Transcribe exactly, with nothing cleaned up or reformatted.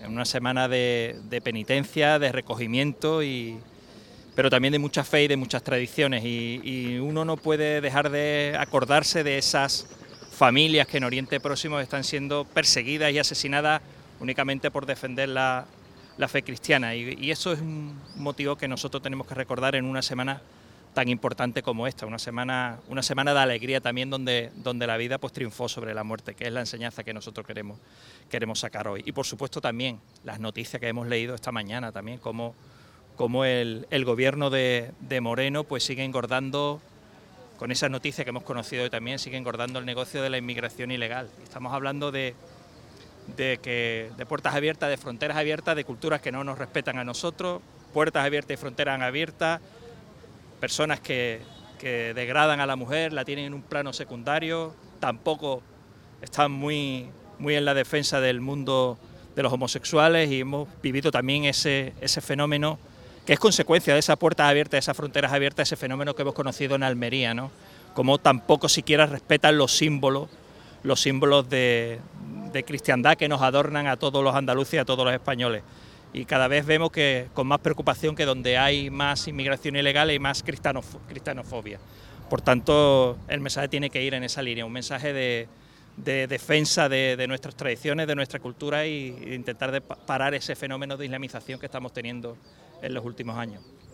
una semana de, de penitencia, de recogimiento, y, pero también de mucha fe y de muchas tradiciones, y, y uno no puede dejar de acordarse de esas familias que en Oriente Próximo están siendo perseguidas y asesinadas únicamente por defender la, la fe cristiana, y, y eso es un motivo que nosotros tenemos que recordar en una semana tan importante como esta, una semana, una semana de alegría también, donde, donde la vida pues triunfó sobre la muerte, que es la enseñanza que nosotros queremos, queremos sacar hoy. Y por supuesto también las noticias que hemos leído esta mañana también, como, como el, el gobierno de, de Moreno pues sigue engordando, con esas noticias que hemos conocido hoy también, sigue engordando el negocio de la inmigración ilegal. Estamos hablando de, de, que, de puertas abiertas, de fronteras abiertas, de culturas que no nos respetan a nosotros, puertas abiertas y fronteras abiertas, personas que, que degradan a la mujer, la tienen en un plano secundario, tampoco están muy, muy en la defensa del mundo de los homosexuales, y hemos vivido también ese, ese fenómeno que es consecuencia de esas puertas abiertas, de esas fronteras abiertas, ese fenómeno que hemos conocido en Almería, ¿no? Como tampoco siquiera respetan los símbolos, los símbolos de, de cristiandad que nos adornan a todos los andaluces y a todos los españoles. Y cada vez vemos que con más preocupación que donde hay más inmigración ilegal hay más cristianofobia. Por tanto, el mensaje tiene que ir en esa línea, un mensaje de, de defensa de, de nuestras tradiciones, de nuestra cultura, y, y intentar de parar ese fenómeno de islamización que estamos teniendo en los últimos años.